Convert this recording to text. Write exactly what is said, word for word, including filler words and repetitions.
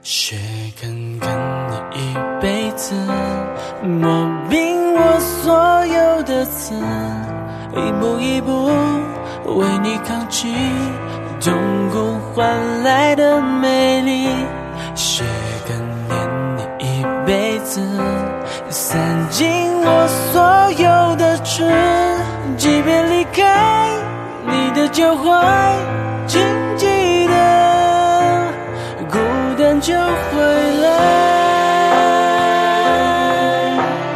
血跟跟你一辈子，磨平我所有的刺，一步一步为你扛起痛苦换来的美丽。血跟连你一辈子，散尽我所有的痴，即便离开你的旧怀，请记得孤单就回来。